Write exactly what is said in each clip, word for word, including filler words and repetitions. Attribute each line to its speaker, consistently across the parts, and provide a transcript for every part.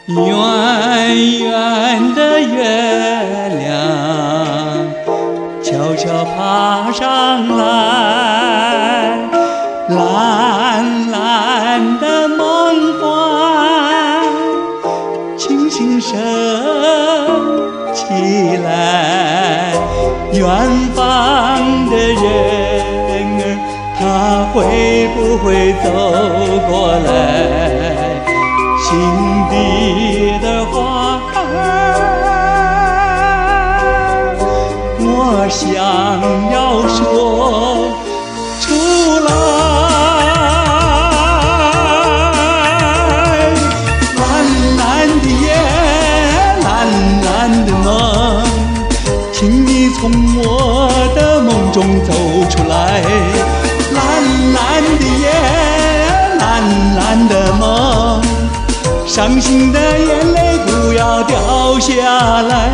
Speaker 1: 圆圆的月亮悄悄爬上来，蓝蓝的梦幻轻轻升起来。远方的人儿，他会不会走过来？心底的话儿，我想要说出来。蓝蓝的夜，蓝蓝的梦，请你从我的梦中走出来。蓝蓝的夜，蓝蓝的梦，伤心的眼泪不要掉下来。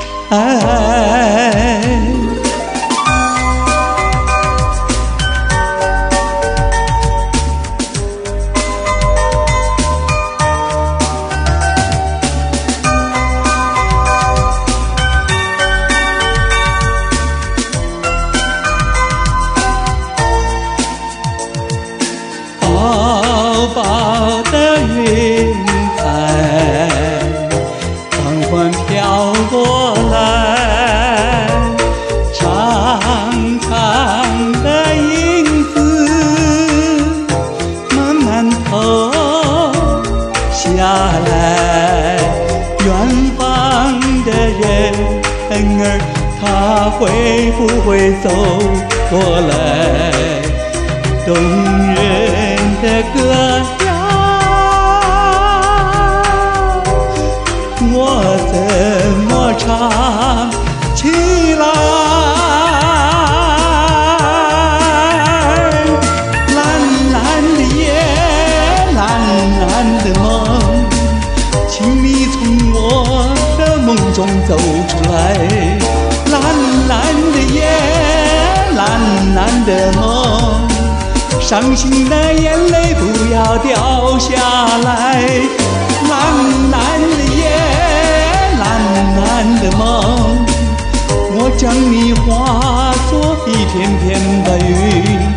Speaker 1: 薄薄的云彩缓缓飘过来，长长的影子慢慢透下来。远方的人儿，他会不会走过来？动人的歌谣，我怎么唱起来？蓝蓝的夜，蓝蓝的梦，请你从我的梦中走出来。蓝蓝的夜，蓝蓝的梦，伤心的眼泪不要掉下来。蓝蓝的夜，蓝蓝的梦，我将你化作一片片白云。